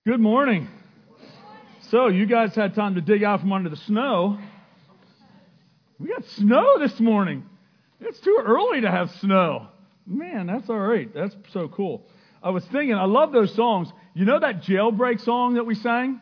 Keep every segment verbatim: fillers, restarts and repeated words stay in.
Good morning. So you guys had time to dig out from under the snow. We got snow this morning. It's too early to have snow. Man, that's all right. That's so cool. I was thinking, I love those songs. You know that Jailbreak song that we sang?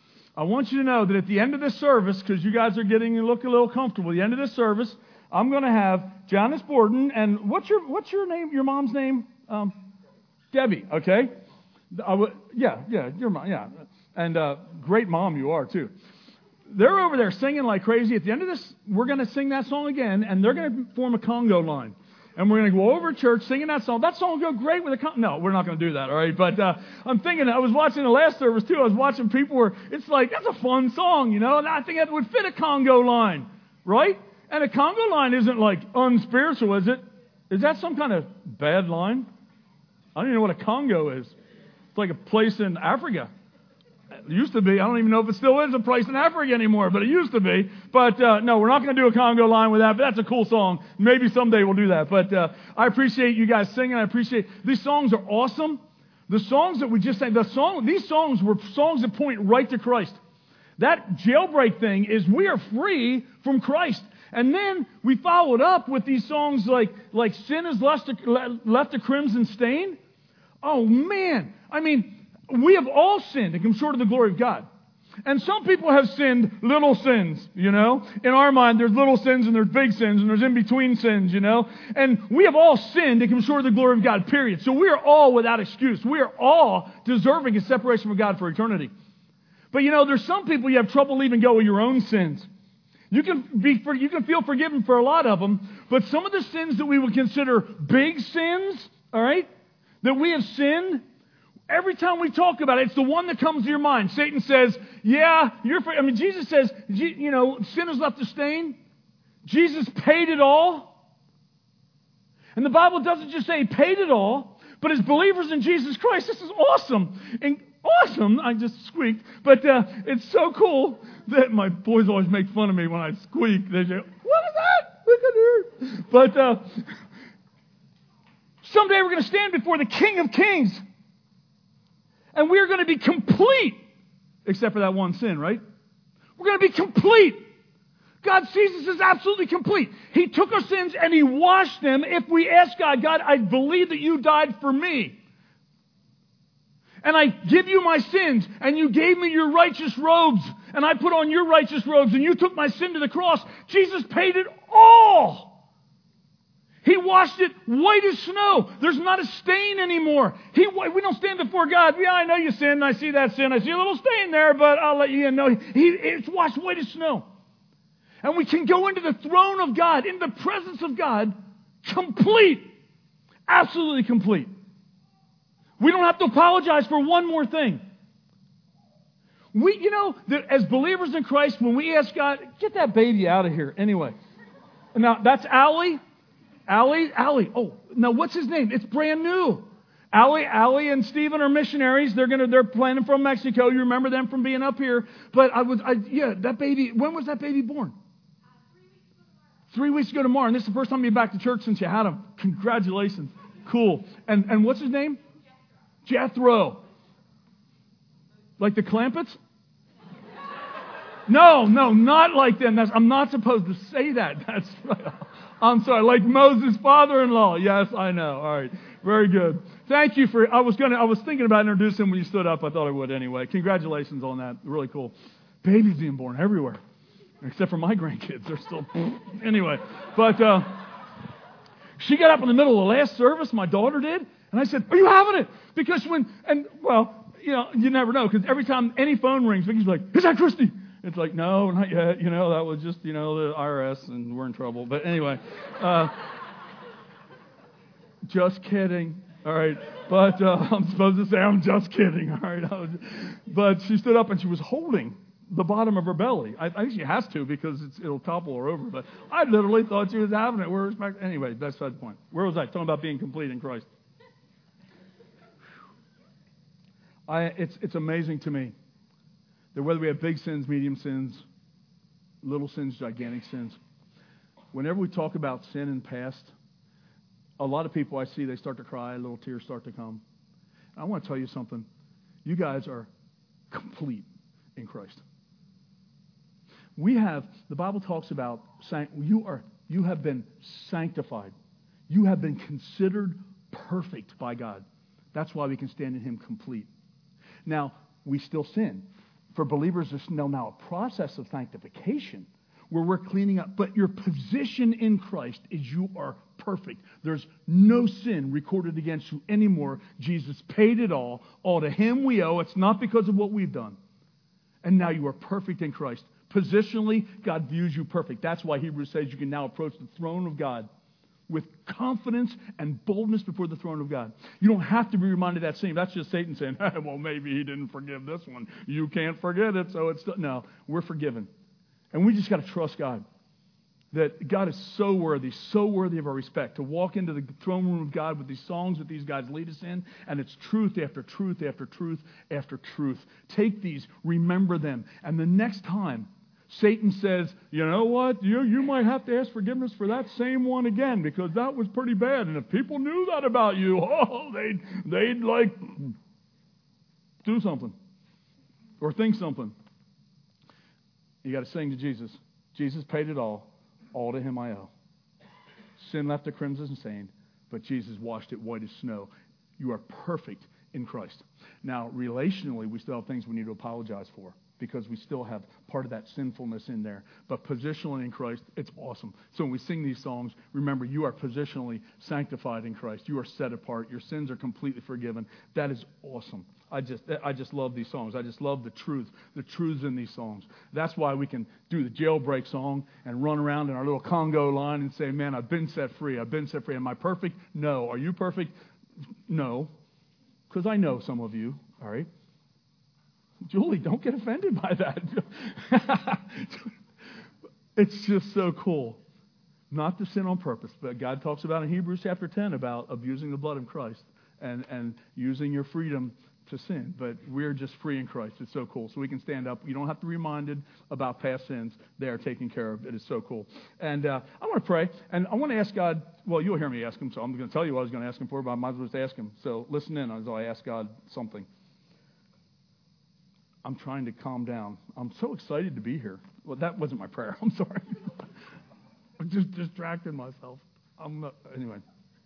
I want you to know that at the end of this service, because you guys are getting to look a little comfortable, at the end of this service, I'm going to have Janice Borden and what's your what's your name? Your mom's name? Um, Debbie. Okay. I w- yeah, yeah, your mom, yeah. And uh, great mom you are, too. They're over there singing like crazy. At the end of this, we're going to sing that song again, and they're going to form a Congo line. And we're going to go over to church singing that song. That song will go great with a Congo. No, we're not going to do that, all right? But uh, I'm thinking, I was watching the last service, too. I was watching people where it's like, that's a fun song, you know? And I think that would fit a Congo line, right? And a Congo line isn't like unspiritual, is it? Is that some kind of bad line? I don't even know what a Congo is. It's like a place in Africa. It used to be. I don't even know if it still is a place in Africa anymore, but it used to be. But uh, no, we're not going to do a Congo line with that, but that's a cool song. Maybe someday we'll do that. But uh, I appreciate you guys singing. I appreciate these songs are awesome. The songs that we just sang, the song, these songs were songs that point right to Christ. That Jailbreak thing is we are free from Christ. And then we followed up with these songs like, like Sin has left a, left a crimson stain. Oh, man. I mean, we have all sinned and come short of the glory of God. And some people have sinned little sins, you know. In our mind, there's little sins and there's big sins and there's in-between sins, you know. And we have all sinned and come short of the glory of God, period. So we are all without excuse. We are all deserving of separation from God for eternity. But, you know, there's some people you have trouble leaving go of your own sins. You can be, you can feel forgiven for a lot of them, but some of the sins that we would consider big sins, all right, that we have sinned, every time we talk about it, it's the one that comes to your mind. Satan says, yeah, you're free. I mean, Jesus says, you know, sin has left a stain. Jesus paid it all. And the Bible doesn't just say he paid it all, but as believers in Jesus Christ, this is awesome. And awesome, I just squeaked, but uh, it's so cool that my boys always make fun of me when I squeak. They say, what is that? Look at her. But uh, someday we're going to stand before the King of Kings. And we're going to be complete. Except for that one sin, right? We're going to be complete. God sees us as absolutely complete. He took our sins and He washed them. If we ask God, God, I believe that you died for me. And I give you my sins. And you gave me your righteous robes. And I put on your righteous robes. And you took my sin to the cross. Jesus paid it all. He washed it white as snow. There's not a stain anymore. He, we don't stand before God. Yeah, I know you sinned. I see that sin. I see a little stain there, but I'll let you know. He, it's washed white as snow. And we can go into the throne of God, in the presence of God, complete. Absolutely complete. We don't have to apologize for one more thing. We, you know, that as believers in Christ, when we ask God, get that baby out of here. Anyway. Now, that's Allie. Allie, Allie. Oh, now what's his name? It's brand new. Allie, Allie, and Stephen are missionaries. They're gonna, they're planning from Mexico. You remember them from being up here. But I was, I, yeah, that baby. When was that baby born? Three weeks ago tomorrow, and this is the first time you're back to church since you had him. Congratulations. Cool. And and what's his name? Jethro. Like the Clampets? No, no, not like them. That's, I'm not supposed to say that. That's right. I'm sorry, like Moses' father-in-law. Yes, I know. All right, very good. Thank you for. I was gonna. I was thinking about introducing him when you stood up. I thought I would anyway. Congratulations on that. Really cool. Babies being born everywhere, except for my grandkids. They're still anyway. But uh, she got up in the middle of the last service. My daughter did, and I said, "Are you having it?" Because when and well, you know, you never know because every time any phone rings, Vicky's like, "Is that Christy?" It's like, no, not yet. You know, that was just, you know, the I R S and we're in trouble. But anyway, uh, just kidding. All right. But uh, I'm supposed to say I'm just kidding. All right. Was, but she stood up and she was holding the bottom of her belly. I, I think she has to because it's, it'll topple her over. But I literally thought she was having it. We're respect- anyway, that's the point. Where was I? Talking about being complete in Christ. I, it's it's amazing to me that whether we have big sins, medium sins, little sins, gigantic sins, whenever we talk about sin in the past, a lot of people I see, they start to cry, little tears start to come. And I want to tell you something. You guys are complete in Christ. We have, the Bible talks about, you are, you have been sanctified. You have been considered perfect by God. That's why we can stand in Him complete. Now, we still sin. For believers, there's now now a process of sanctification where we're cleaning up. But your position in Christ is you are perfect. There's no sin recorded against you anymore. Jesus paid it all. All to Him we owe. It's not because of what we've done. And now you are perfect in Christ. Positionally, God views you perfect. That's why Hebrews says you can now approach the throne of God with confidence and boldness before the throne of God. You don't have to be reminded of that sin. That's just Satan saying, well, maybe he didn't forgive this one. You can't forget it, so it's... Still... No, we're forgiven. And we just got to trust God. That God is so worthy, so worthy of our respect. To walk into the throne room of God with these songs that these guys lead us in, and it's truth after truth after truth after truth. Take these, remember them, and the next time Satan says, you know what, you, you might have to ask forgiveness for that same one again because that was pretty bad. And if people knew that about you, oh, they'd, they'd like do something or think something. You got to sing to Jesus. Jesus paid it all. All to Him I owe. Sin left a crimson stain, but Jesus washed it white as snow. You are perfect in Christ. Now, relationally, we still have things we need to apologize for because we still have part of that sinfulness in there. But positionally in Christ, it's awesome. So when we sing these songs, remember, you are positionally sanctified in Christ. You are set apart. Your sins are completely forgiven. That is awesome. I just I just love these songs. I just love the truth, the truths in these songs. That's why we can do the jailbreak song and run around in our little Congo line and say, man, I've been set free. I've been set free. Am I perfect? No. Are you perfect? No. Because I know some of you, all right? Julie, don't get offended by that. It's just so cool. Not to sin on purpose, but God talks about in Hebrews chapter ten about abusing the blood of Christ and, and using your freedom to sin. But we're just free in Christ. It's so cool. So we can stand up. You don't have to be reminded about past sins. They are taken care of. It is so cool. And uh, I want to pray. And I want to ask God, well, you'll hear me ask Him, so I'm going to tell you what I was going to ask Him for, but I might as well just ask Him. So listen in as I ask God something. I'm trying to calm down. I'm so excited to be here. Well, that wasn't my prayer. I'm sorry. I'm just distracted myself. I'm not, anyway.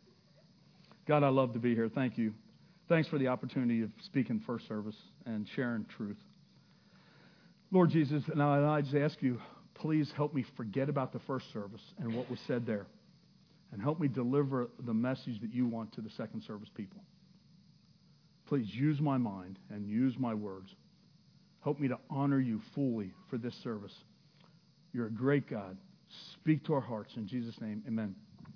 God, I love to be here. Thank you. Thanks for the opportunity of speaking first service and sharing truth. Lord Jesus, now I just ask you, please help me forget about the first service and what was said there. And help me deliver the message that you want to the second service people. Please use my mind and use my words. Help me to honor you fully for this service. You're a great God. Speak to our hearts. In Jesus' name, amen.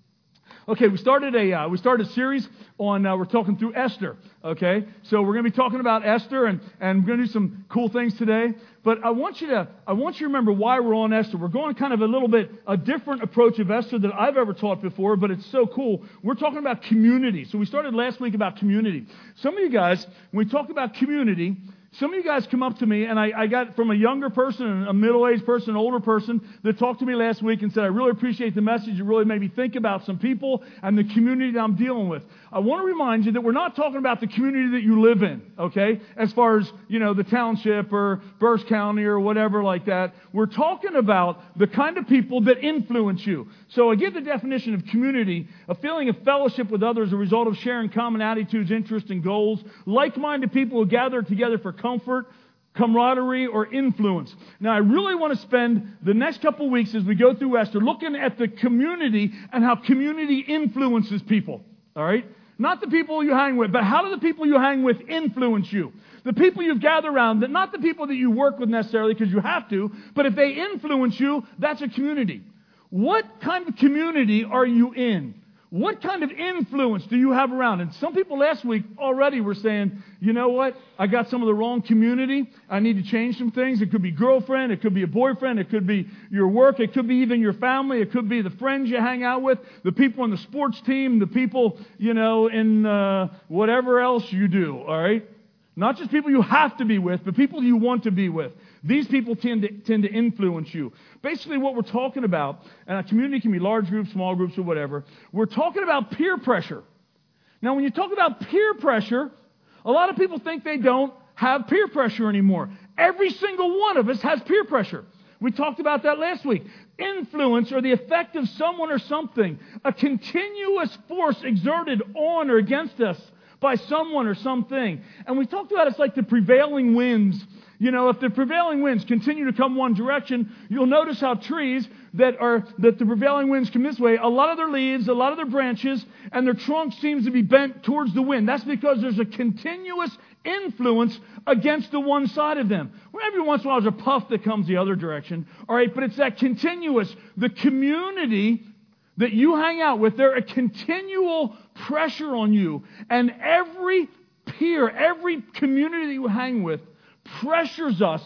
Okay, we started a uh, we started a series on, uh, we're talking through Esther, okay? So we're going to be talking about Esther, and, and we're going to do some cool things today. But I want you to I want you to remember why we're on Esther. We're going kind of a little bit, a different approach of Esther that I've ever taught before, but it's so cool. We're talking about community. So we started last week about community. Some of you guys, when we talk about community, some of you guys come up to me, and I, I got from a younger person, a middle-aged person, an older person, that talked to me last week and said, I really appreciate the message. It really made me think about some people and the community that I'm dealing with. I want to remind you that we're not talking about the community that you live in, okay, as far as, you know, the township or Berks County or whatever like that. We're talking about the kind of people that influence you. So I give the definition of community, a feeling of fellowship with others, a result of sharing common attitudes, interests, and goals, like-minded people who gather together for comfort, camaraderie, or influence. Now, I really want to spend the next couple of weeks as we go through Esther looking at the community and how community influences people. All right? Not the people you hang with, but how do the people you hang with influence you? The people you've gathered around, that not the people that you work with necessarily because you have to, but if they influence you, that's a community. What kind of community are you in? What kind of influence do you have around? And some people last week already were saying, you know what? I got some of the wrong community. I need to change some things. It could be girlfriend. It could be a boyfriend. It could be your work. It could be even your family. It could be the friends you hang out with, the people on the sports team, the people, you know, in uh, whatever else you do, all right? Not just people you have to be with, but people you want to be with. These people tend to, tend to influence you. Basically what we're talking about, and a community can be large groups, small groups, or whatever, we're talking about peer pressure. Now when you talk about peer pressure, a lot of people think they don't have peer pressure anymore. Every single one of us has peer pressure. We talked about that last week. Influence, or the effect of someone or something, a continuous force exerted on or against us by someone or something. And we talked about it's like the prevailing winds. You know, if the prevailing winds continue to come one direction, you'll notice how trees that are that the prevailing winds come this way, a lot of their leaves, a lot of their branches, and their trunk seems to be bent towards the wind. That's because there's a continuous influence against the one side of them. Well, every once in a while there's a puff that comes the other direction. All right, but it's that continuous, the community that you hang out with, they're a continual pressure on you. And every peer, every community that you hang with pressures us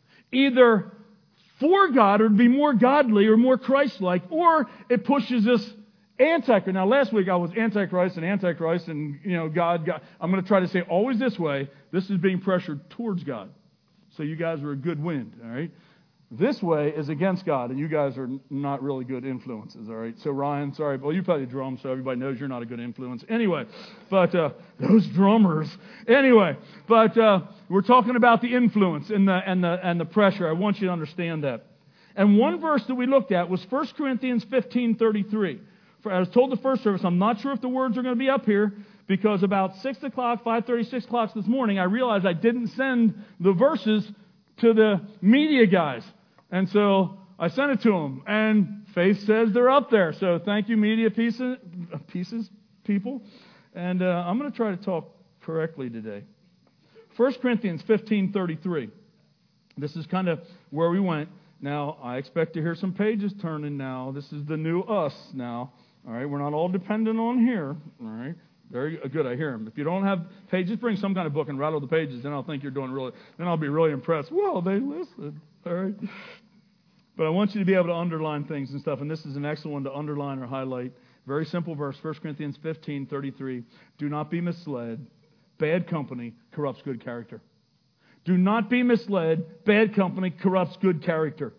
either for God or to be more godly or more Christ-like, or it pushes us anti-Christ. Now, last week I was anti-Christ and anti-Christ and, you know, God, God. I'm going to try to say always this way. This is being pressured towards God. So you guys are a good wind, all right? This way is against God, and you guys are not really good influences, all right? So, Ryan, sorry. Well, you play the drums, so everybody knows you're not a good influence. Anyway, but uh, those drummers. Anyway, but uh, we're talking about the influence and the, and, the, and the pressure. I want you to understand that. And one verse that we looked at was First Corinthians fifteen thirty-three. For, I was told the first service, I'm not sure if the words are going to be up here, because about six o'clock, five thirty, six o'clock this morning, I realized I didn't send the verses to the media guys. And so I sent it to them, and Faith says they're up there. So thank you, media pieces, pieces people. And uh, I'm going to try to talk correctly today. First Corinthians fifteen thirty-three. This is kind of where we went. Now, I expect to hear some pages turning now. This is the new us now. All right, we're not all dependent on here. All right, very good. I hear them. If you don't have pages, bring some kind of book and rattle the pages. Then I'll think you're doing really. Then I'll be really impressed. Well, they listened. All right. But I want you to be able to underline things and stuff, and this is an excellent one to underline or highlight. Very simple verse, First Corinthians fifteen thirty-three. Do not be misled. Bad company corrupts good character. Do not be misled. Bad company corrupts good character.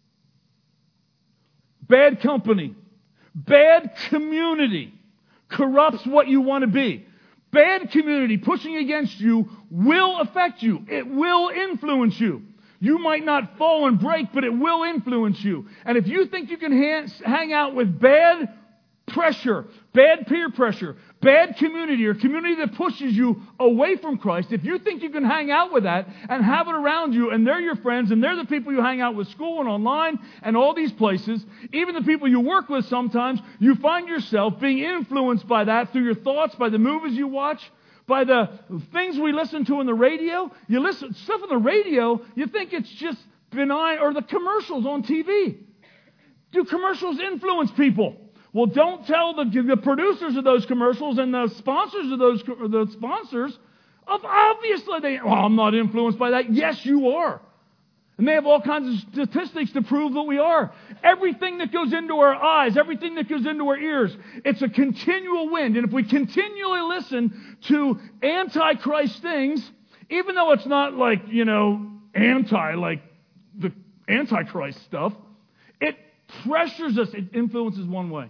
Bad company, bad community corrupts what you want to be. Bad community pushing against you will affect you. It will influence you. You might not fall and break, but it will influence you. And if you think you can hang out with bad pressure, bad peer pressure, bad community, or community that pushes you away from Christ, if you think you can hang out with that and have it around you, and they're your friends, and they're the people you hang out with school and online and all these places, even the people you work with sometimes, you find yourself being influenced by that through your thoughts, by the movies you watch, by the things we listen to on the radio. You listen stuff on the radio, you think it's just benign, or the commercials on T V. Do commercials influence people? Well, don't tell the, the producers of those commercials and the sponsors of those the sponsors of obviously they. Well, I'm not influenced by that. Yes, you are. And they have all kinds of statistics to prove that we are. Everything that goes into our eyes, everything that goes into our ears, it's a continual wind. And if we continually listen to anti-Christ things, even though it's not like, you know, anti, like the anti-Christ stuff, it pressures us. It influences one way.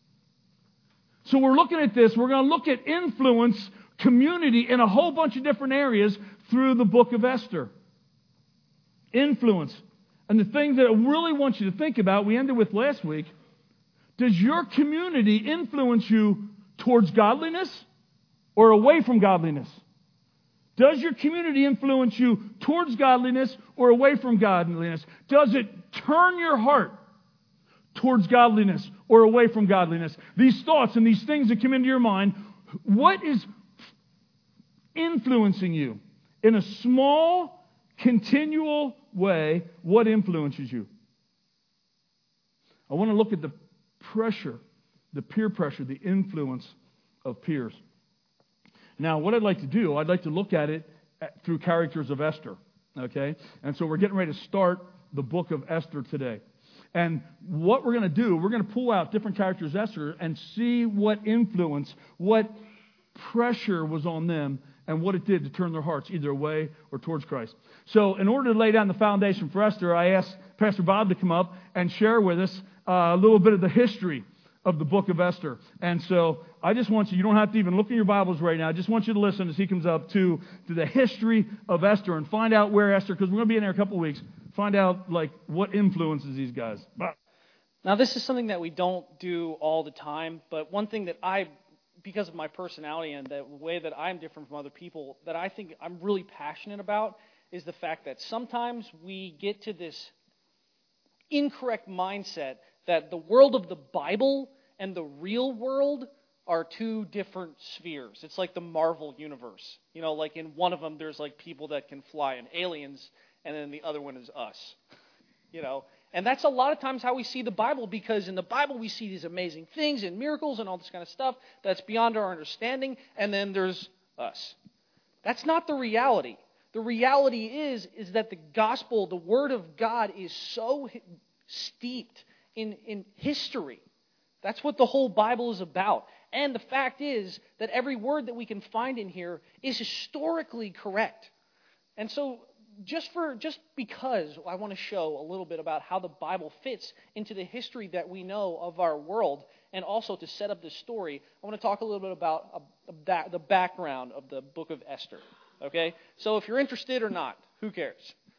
So we're looking at this. We're going to look at influence, community in a whole bunch of different areas through the book of Esther. Influence. And the thing that I really want you to think about, we ended with last week, does your community influence you towards godliness or away from godliness? Does your community influence you towards godliness or away from godliness? Does it turn your heart towards godliness or away from godliness? These thoughts and these things that come into your mind, what is influencing you in a small, continual way? What influences you? I want to look at the pressure, the peer pressure, the influence of peers. Now, what I'd like to do, I'd like to look at it through characters of Esther. Okay? And so we're getting ready to start the book of Esther today. And what we're going to do, we're going to pull out different characters of Esther and see what influence, what pressure was on them, and what it did to turn their hearts either away or towards Christ. So in order to lay down the foundation for Esther, I asked Pastor Bob to come up and share with us uh, a little bit of the history of the book of Esther. And so I just want you, you don't have to even look in your Bibles right now. I just want you to listen as he comes up to, to the history of Esther and find out where Esther, because we're going to be in there a couple of weeks, find out like what influences these guys. Now, this is something that we don't do all the time, but one thing that I, because of my personality and the way that I'm different from other people, that I think I'm really passionate about is the fact that sometimes we get to this incorrect mindset that the world of the Bible and the real world are two different spheres. It's like the Marvel universe. You know, like in one of them, there's like people that can fly and aliens, and then the other one is us. You know, and that's a lot of times how we see the Bible, because in the Bible we see these amazing things and miracles and all this kind of stuff that's beyond our understanding, and then there's us. That's not the reality. The reality is, is that the gospel, the word of God, is so steeped in, in history. That's what the whole Bible is about. And the fact is that every word that we can find in here is historically correct. And so just for just because I want to show a little bit about how the Bible fits into the history that we know of our world, and also to set up this story, I want to talk a little bit about uh, the background of the book of Esther. Okay? So if you're interested or not, who cares?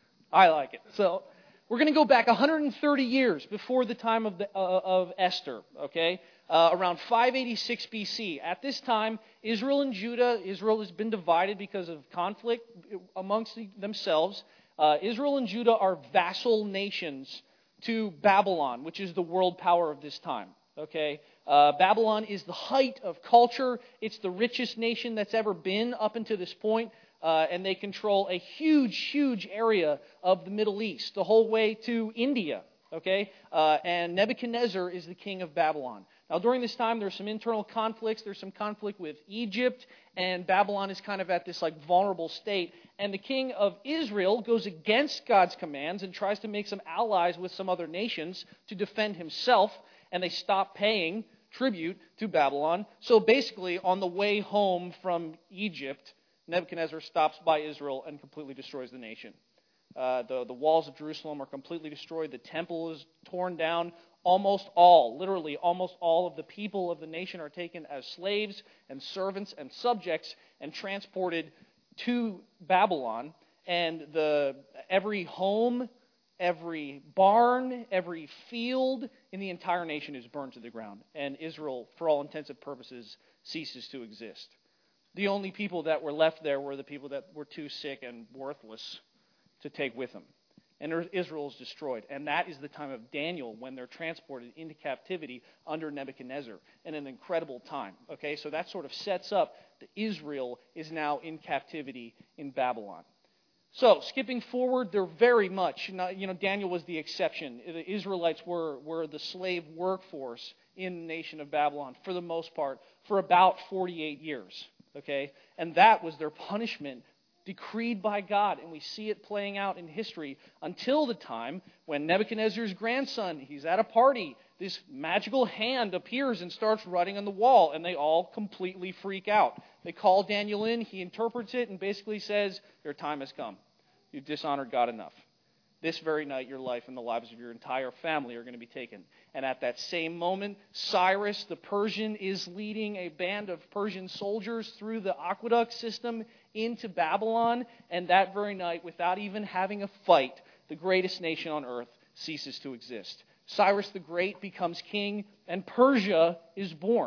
I like it. So we're going to go back one hundred thirty years before the time of the, uh, of Esther, okay? Uh, around five eighty-six B C. At this time, Israel and Judah, Israel has been divided because of conflict amongst themselves. Uh, Israel and Judah are vassal nations to Babylon, which is the world power of this time, okay? Uh, Babylon is the height of culture. It's the richest nation that's ever been up until this point. Uh, and they control a huge, huge area of the Middle East, the whole way to India, okay? Uh, and Nebuchadnezzar is the king of Babylon. Now, during this time, there's some internal conflicts. There's some conflict with Egypt, and Babylon is kind of at this, like, vulnerable state. And the king of Israel goes against God's commands and tries to make some allies with some other nations to defend himself, and they stop paying tribute to Babylon. So basically, on the way home from Egypt, Nebuchadnezzar stops by Israel and completely destroys the nation. Uh, the, the walls of Jerusalem are completely destroyed. The temple is torn down. Almost all, literally almost all of the people of the nation are taken as slaves and servants and subjects and transported to Babylon. And the every home, every barn, every field in the entire nation is burned to the ground. And Israel, for all intents and purposes, ceases to exist. The only people that were left there were the people that were too sick and worthless to take with them. And Israel is destroyed. And that is the time of Daniel, when they're transported into captivity under Nebuchadnezzar. And an incredible time. Okay, so that sort of sets up that Israel is now in captivity in Babylon. So, skipping forward, they're very much, you know, Daniel was the exception. The Israelites were, were the slave workforce in the nation of Babylon, for the most part, for about forty-eight years. Okay, and that was their punishment decreed by God, and we see it playing out in history until the time when Nebuchadnezzar's grandson, he's at a party, this magical hand appears and starts writing on the wall, and they all completely freak out. They call Daniel in, he interprets it, and basically says, your time has come. You've dishonored God enough. This very night, your life and the lives of your entire family are going to be taken. And at that same moment, Cyrus the Persian is leading a band of Persian soldiers through the aqueduct system into Babylon. And that very night, without even having a fight, the greatest nation on earth ceases to exist. Cyrus the Great becomes king, and Persia is born.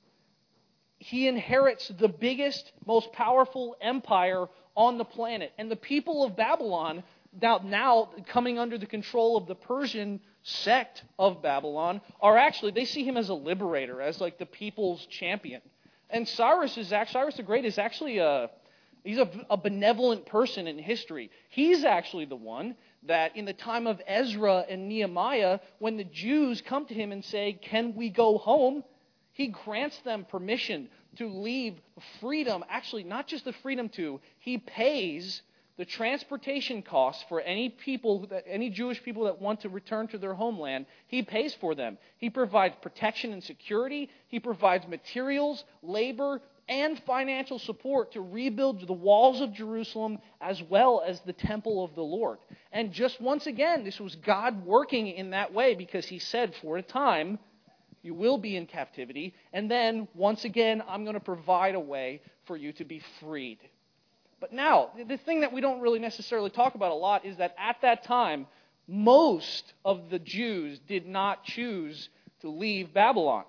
He inherits the biggest, most powerful empire on the planet. And the people of Babylon, Now, now, coming under the control of the Persian sect of Babylon, are actually, they see him as a liberator, as like the people's champion. And Cyrus is actually, Cyrus the Great is actually a, he's a, a benevolent person in history. He's actually the one that in the time of Ezra and Nehemiah, when the Jews come to him and say, can we go home? He grants them permission to leave freedom, actually not just the freedom to, he pays the transportation costs for any people, that any Jewish people that want to return to their homeland. He pays for them. He provides protection and security. He provides materials, labor, and financial support to rebuild the walls of Jerusalem as well as the temple of the Lord. And just once again, this was God working in that way, because he said for a time, You will be in captivity. And then, once again, I'm going to provide a way for you to be freed. But now, the thing that we don't really necessarily talk about a lot is that at that time, most of the Jews did not choose to leave Babylon.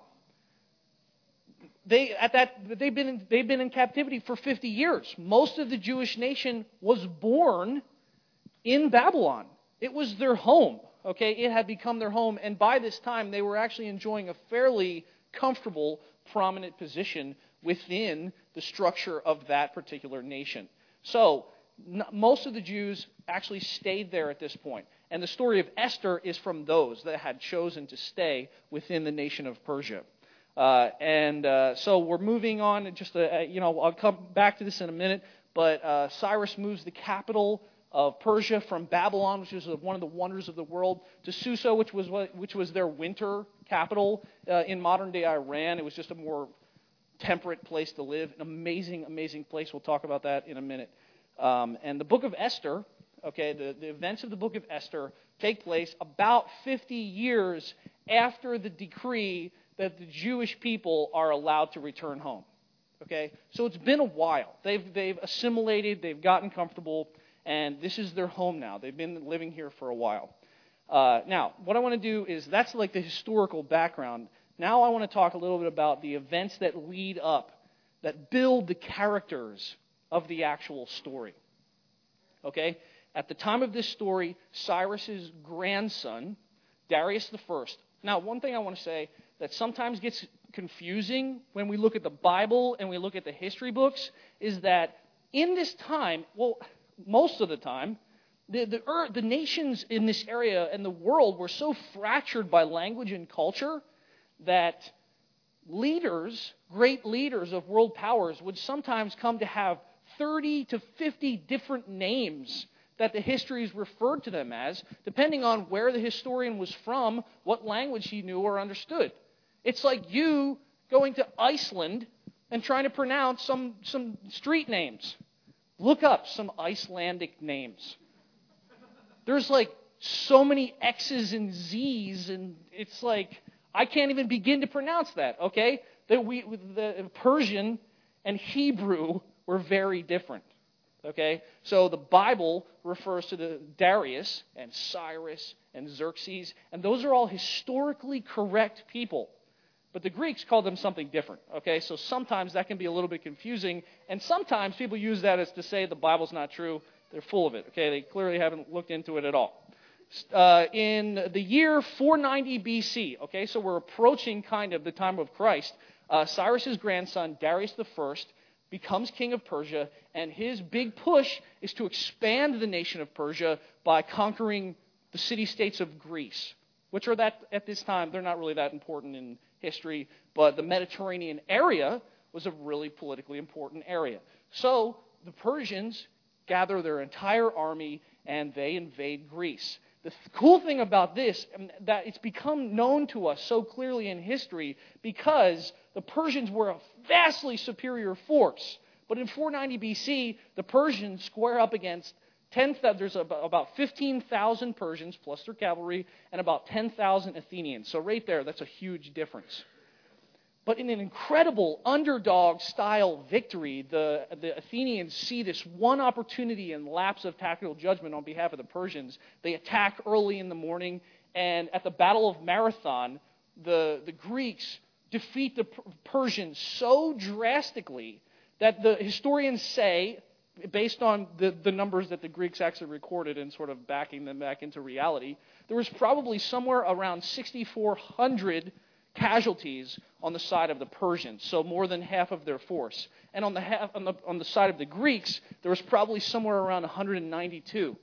They at that they've been in, they've been in captivity for fifty years. Most of the Jewish nation was born in Babylon. It was their home. Okay, it had become their home, and by this time they were actually enjoying a fairly comfortable, prominent position within the structure of that particular nation. So n- most of the Jews actually stayed there at this point. And the story of Esther is from those that had chosen to stay within the nation of Persia. Uh, and uh, so we're moving on. And just, a, you know, I'll come back to this in a minute. But uh, Cyrus moves the capital of Persia from Babylon, which was one of the wonders of the world, to Susa, which was what, which was their winter capital uh, in modern-day Iran. It was just a more temperate place to live. An amazing, amazing place. We'll talk about that in a minute. Um, and the book of Esther, okay, the, the events of the book of Esther take place about fifty years after the decree that the Jewish people are allowed to return home. Okay, so it's been a while. They've they've assimilated, they've gotten comfortable, and this is their home now. They've been living here for a while. Uh, now, what I want to do is, that's like the historical background. Now I want to talk a little bit about the events that lead up, that build the characters of the actual story. Okay? At the time of this story, Cyrus's grandson, Darius the First. Now, one thing I want to say that sometimes gets confusing when we look at the Bible and we look at the history books is that in this time, well, most of the time, the the, earth, the nations in this area and the world were so fractured by language and culture that leaders, great leaders of world powers, would sometimes come to have thirty to fifty different names that the histories referred to them as, depending on where the historian was from, what language he knew or understood. It's like you going to Iceland and trying to pronounce some, some street names. Look up some Icelandic names. There's like so many X's and Z's, and it's like, I can't even begin to pronounce that, okay? The, we, the Persian and Hebrew were very different. Okay, so the Bible refers to the Darius and Cyrus and Xerxes, and those are all historically correct people. But the Greeks called them something different. Okay, so sometimes that can be a little bit confusing, and sometimes people use that as to say the Bible's not true. They're full of it. Okay, they clearly haven't looked into it at all. Uh, in the year four ninety B C, okay, so we're approaching kind of the time of Christ, uh, Cyrus's grandson, Darius the First, becomes king of Persia, and his big push is to expand the nation of Persia by conquering the city-states of Greece, which are that, at this time, they're not really that important in history, but the Mediterranean area was a really politically important area. So the Persians gather their entire army, and they invade Greece. The th- cool thing about this, that it's become known to us so clearly in history, because the Persians were a vastly superior force. But in four ninety B C, the Persians square up against ten. There's about fifteen thousand Persians plus their cavalry, and about ten thousand Athenians. So right there, that's a huge difference. But in an incredible underdog-style victory, the, the Athenians see this one opportunity and lapse of tactical judgment on behalf of the Persians. They attack early in the morning, and at the Battle of Marathon, the, the Greeks defeat the Persians so drastically that the historians say, based on the, the numbers that the Greeks actually recorded and sort of backing them back into reality, there was probably somewhere around sixty-four hundred casualties on the side of the Persians, so more than half of their force. And on the half, on the on the side of the Greeks, there was probably somewhere around one hundred ninety-two.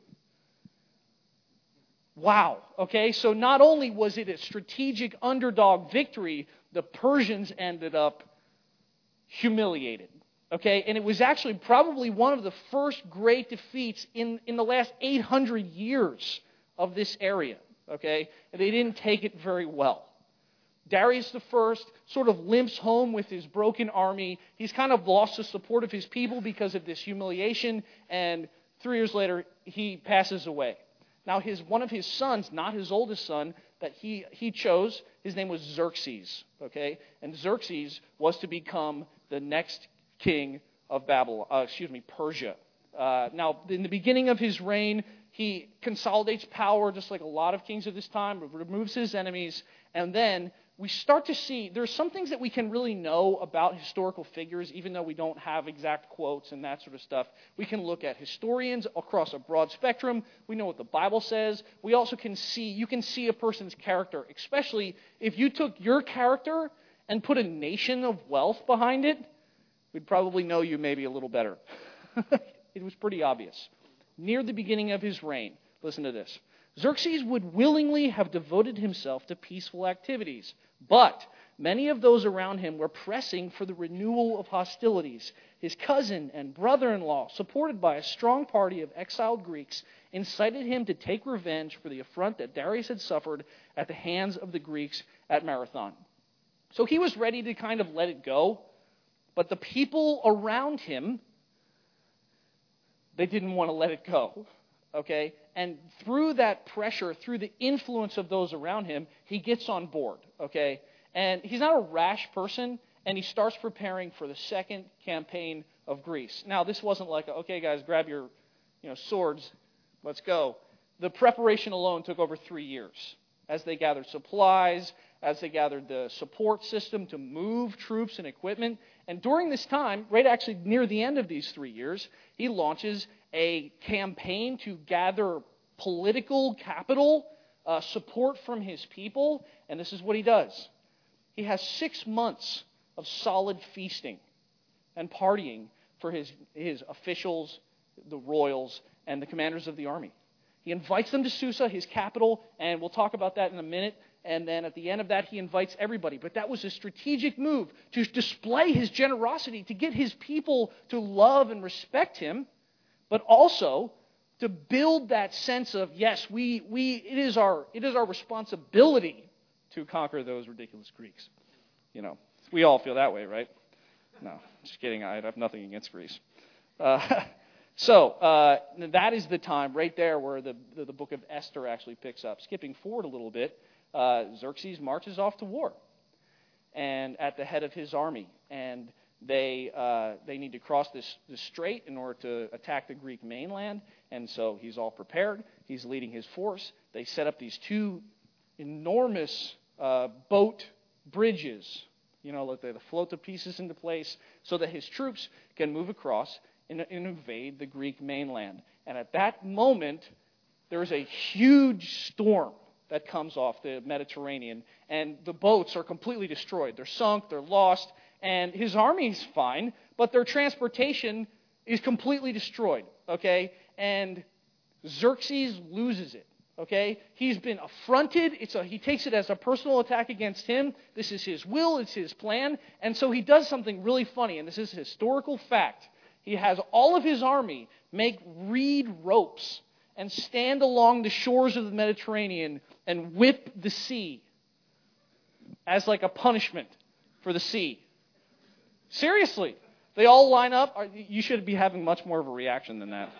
Wow. Okay, so not only was it a strategic underdog victory, the Persians ended up humiliated. Okay, and it was actually probably one of the first great defeats in, in the last eight hundred years of this area. Okay, and they didn't take it very well. Darius the First sort of limps home with his broken army. He's kind of lost the support of his people because of this humiliation, and three years later, he passes away. Now, his one of his sons, not his oldest son, that he, he chose, his name was Xerxes, okay? And Xerxes was to become the next king of Babylon, uh, excuse me, Persia. Uh, now, in the beginning of his reign, he consolidates power just like a lot of kings of this time, removes his enemies, and then we start to see there's some things that we can really know about historical figures, even though we don't have exact quotes and that sort of stuff. We can look at historians across a broad spectrum. We know what the Bible says. We also can see, you can see a person's character, especially if you took your character and put a nation of wealth behind it, we'd probably know you maybe a little better. It was pretty obvious. Near the beginning of his reign, listen to this. Xerxes would willingly have devoted himself to peaceful activities, but many of those around him were pressing for the renewal of hostilities. His cousin and brother-in-law, supported by a strong party of exiled Greeks, incited him to take revenge for the affront that Darius had suffered at the hands of the Greeks at Marathon. So he was ready to kind of let it go, but the people around him, they didn't want to let it go. Okay? And through that pressure, through the influence of those around him, he gets on board. Okay? And he's not a rash person, and he starts preparing for the second campaign of Greece. Now, this wasn't like, okay, guys, grab your you know, swords, let's go. The preparation alone took over three years as they gathered supplies, as they gathered the support system to move troops and equipment. And during this time, right actually near the end of these three years, he launches a campaign to gather political capital, uh, support from his people, and this is what he does. He has six months of solid feasting and partying for his, his officials, the royals, and the commanders of the army. He invites them to Susa, his capital, and we'll talk about that in a minute. And then at the end of that, he invites everybody. But that was a strategic move to display his generosity, to get his people to love and respect him, but also to build that sense of, yes, we, we it is our it is our responsibility to conquer those ridiculous Greeks. You know, we all feel that way, right? No, just kidding. I have nothing against Greece. Uh, so uh, that is the time right there where the, the, the book of Esther actually picks up. Skipping forward a little bit, uh, Xerxes marches off to war and at the head of his army. And They uh, they need to cross this, this strait in order to attack the Greek mainland, and so he's all prepared. He's leading his force. They set up these two enormous uh, boat bridges, you know, they float the pieces into place so that his troops can move across and, and invade the Greek mainland. And at that moment, there is a huge storm that comes off the Mediterranean, and the boats are completely destroyed. They're sunk, they're lost. And his army's fine, but their transportation is completely destroyed, okay? And Xerxes loses it, okay? He's been affronted. It's a, he takes it as a personal attack against him. This is his will. It's his plan. And so he does something really funny, and this is a historical fact. He has all of his army make reed ropes and stand along the shores of the Mediterranean and whip the sea as like a punishment for the sea. Seriously. They all line up. You should be having much more of a reaction than that.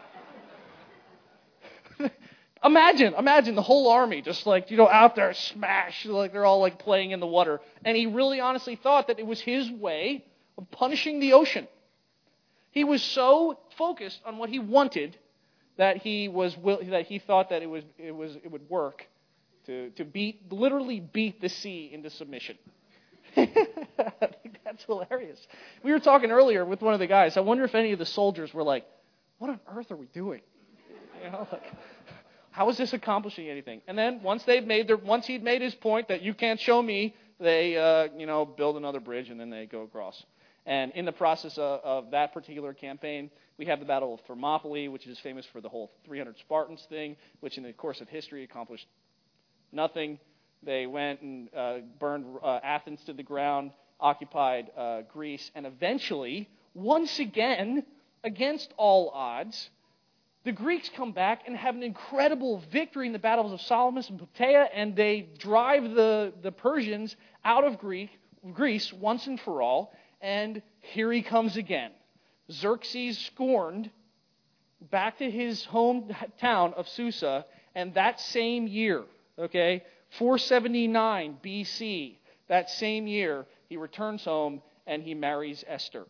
imagine, imagine the whole army just like, you know, out there, smash, like they're all like playing in the water. And he really honestly thought that it was his way of punishing the ocean. He was so focused on what he wanted that he was that he thought that it was it was it would work to to beat literally beat the sea into submission. I think that's hilarious. We were talking earlier with one of the guys. I wonder if any of the soldiers were like, "What on earth are we doing? You know, like, how is this accomplishing anything?" And then once they've made their once he'd made his point that you can't show me, they uh, you know build another bridge and then they go across. And in the process of, of that particular campaign, we have the Battle of Thermopylae, which is famous for the whole three hundred Spartans thing, which in the course of history accomplished nothing. They went and uh, burned uh, Athens to the ground, occupied uh, Greece, and eventually, once again, against all odds, the Greeks come back and have an incredible victory in the battles of Salamis and Plataea, and they drive the, the Persians out of Greek, Greece once and for all. And here he comes again. Xerxes scorned back to his hometown of Susa, and that same year, okay, four seventy-nine B C, that same year, he returns home and he marries Esther.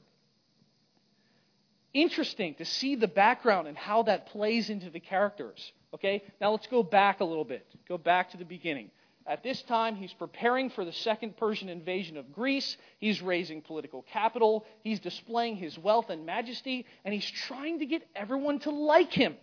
Interesting to see the background and how that plays into the characters. Okay, now let's go back a little bit. Go back to the beginning. At this time, he's preparing for the second Persian invasion of Greece. He's raising political capital. He's displaying his wealth and majesty, and he's trying to get everyone to like him.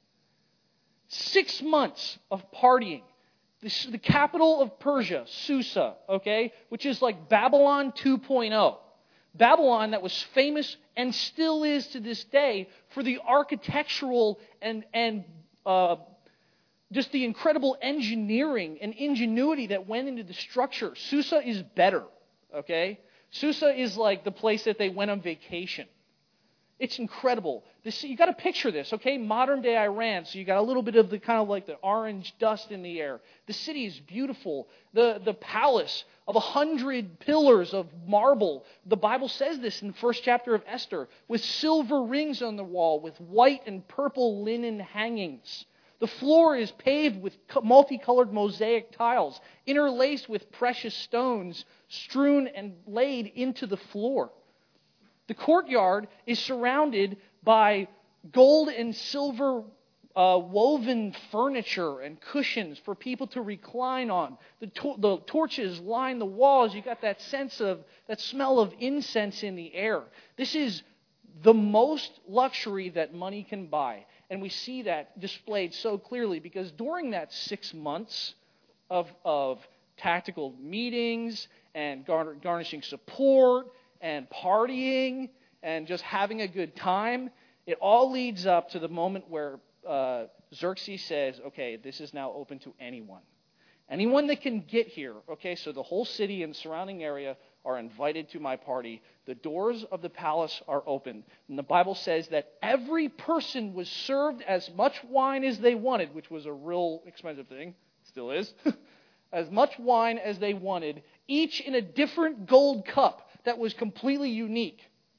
Six months of partying. This is the capital of Persia, Susa, okay, which is like Babylon two point oh. Babylon that was famous and still is to this day for the architectural and and uh, just the incredible engineering and ingenuity that went into the structure. Susa is better, okay? Susa is like the place that they went on vacation. It's incredible. This, you got to picture this, okay? Modern day Iran, so you got a little bit of the kind of like the orange dust in the air. The city is beautiful. The, the palace of a hundred pillars of marble. The Bible says this in the first chapter of Esther, with silver rings on the wall, with white and purple linen hangings. The floor is paved with multicolored mosaic tiles, interlaced with precious stones, strewn and laid into the floor. The courtyard is surrounded by gold and silver uh, woven furniture and cushions for people to recline on. The, to- the torches line the walls. You got that sense of, that smell of incense in the air. This is the most luxury that money can buy. And we see that displayed so clearly because during that six months of, of tactical meetings and garner, garnishing support and partying and just having a good time, it all leads up to the moment where uh, Xerxes says, okay, this is now open to anyone. Anyone that can get here, okay, so the whole city and surrounding area are invited to my party. The doors of the palace are open. And the Bible says that every person was served as much wine as they wanted, which was a real expensive thing, still is, as much wine as they wanted, each in a different gold cup that was completely unique,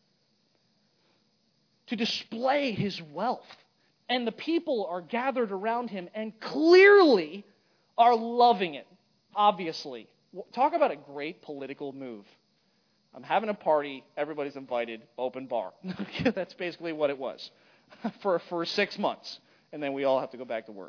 to display his wealth. And the people are gathered around him and clearly are loving it, obviously. Talk about a great political move. I'm having a party, everybody's invited, open bar. That's basically what it was for, for six months. And then we all have to go back to work.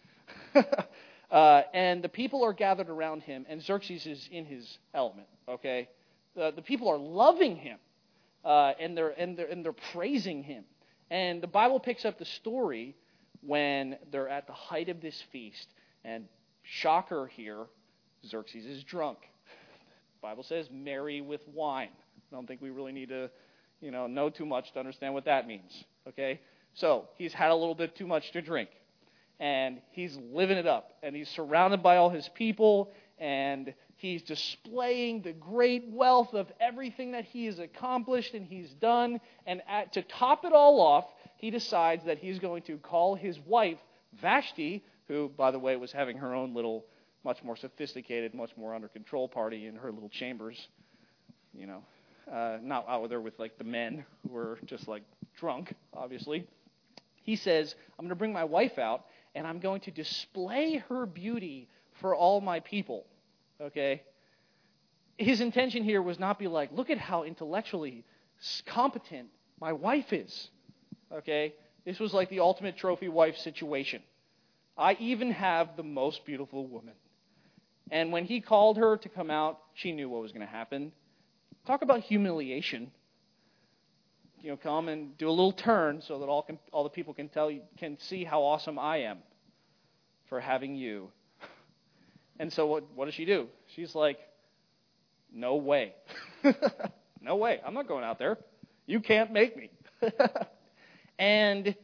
uh, and the people are gathered around him, and Xerxes is in his element, okay? The, the people are loving him, uh, and, they're, and, they're, and they're praising him. And the Bible picks up the story when they're at the height of this feast. And shocker here, Xerxes is drunk. The Bible says merry with wine. I don't think we really need to, you know, know too much to understand what that means. Okay? So he's had a little bit too much to drink. And he's living it up. And he's surrounded by all his people. And he's displaying the great wealth of everything that he has accomplished and he's done. And at, to top it all off, he decides that he's going to call his wife, Vashti, who, by the way, was having her own little, much more sophisticated, much more under control party in her little chambers. You know, uh, not out there with like the men who were just like drunk, obviously. He says, I'm going to bring my wife out and I'm going to display her beauty for all my people. Okay? His intention here was not be like, look at how intellectually competent my wife is. Okay? This was like the ultimate trophy wife situation. I even have the most beautiful woman. And when he called her to come out, she knew what was going to happen. Talk about humiliation. You know, come and do a little turn so that all can, all the people can tell you, can see how awesome I am for having you. And so what, what does she do? She's like, no way. No way. I'm not going out there. You can't make me. And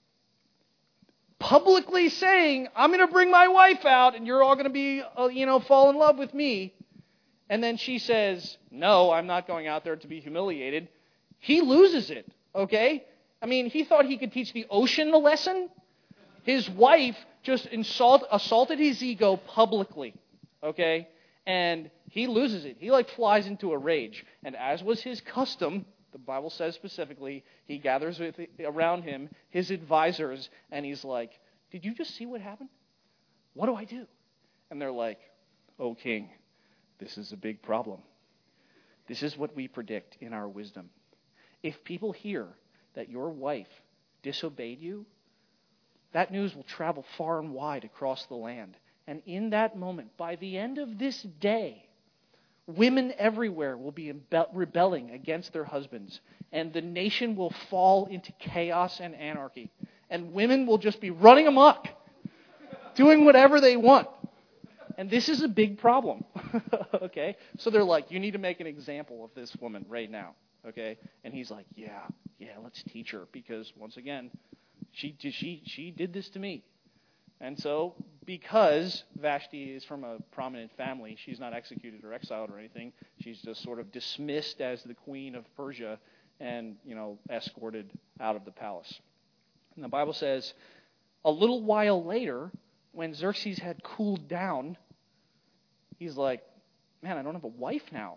publicly saying, I'm going to bring my wife out and you're all going to be, uh, you know, fall in love with me. And then she says, no, I'm not going out there to be humiliated. He loses it, okay? I mean, he thought he could teach the ocean a lesson. His wife just insult, assaulted his ego publicly, okay? And he loses it. He like flies into a rage. And as was his custom, The Bible says specifically, he gathers with, around him his advisors, and he's like, did you just see what happened? What do I do? And they're like, "O king, this is a big problem. This is what we predict in our wisdom. If people hear that your wife disobeyed you, that news will travel far and wide across the land. And in that moment, by the end of this day, women everywhere will be rebelling against their husbands, and the nation will fall into chaos and anarchy. And women will just be running amok, doing whatever they want. And this is a big problem." Okay? So they're like, "You need to make an example of this woman right now." Okay? And he's like, yeah, yeah, let's teach her, because once again, she she she did this to me. And so, because Vashti is from a prominent family, she's not executed or exiled or anything. She's just sort of dismissed as the queen of Persia and, you know, escorted out of the palace. And the Bible says, a little while later, when Xerxes had cooled down, he's like, man, I don't have a wife now.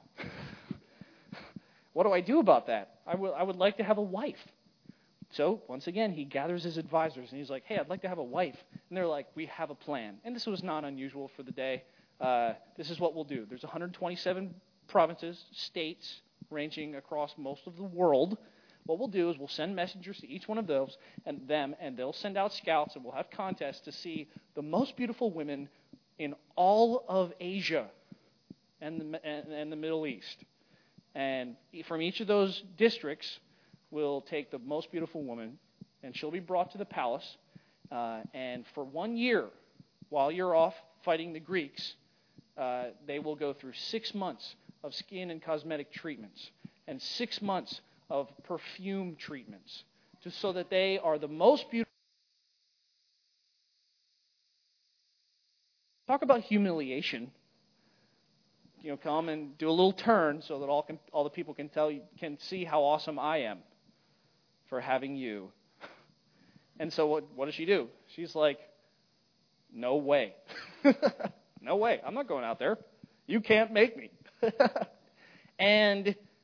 What do I do about that? I would I would like to have a wife. So, once again, he gathers his advisors, and he's like, hey, I'd like to have a wife. And they're like, we have a plan. And this was not unusual for the day. Uh, this is what we'll do. There's one hundred twenty-seven provinces, states, ranging across most of the world. What we'll do is we'll send messengers to each one of those and them, and they'll send out scouts, and we'll have contests to see the most beautiful women in all of Asia and the, and, and the Middle East. And from each of those districts, we'll take the most beautiful woman, and she'll be brought to the palace. Uh, and for one year, while you're off fighting the Greeks, uh, they will go through six months of skin and cosmetic treatments and six months of perfume treatments, just so that they are the most beautiful. Talk about humiliation. You know, come and do a little turn so that all can, all the people can tell you, can see how awesome I am for having you. And so what, what does she do? She's like, no way. No way. I'm not going out there. You can't make me. And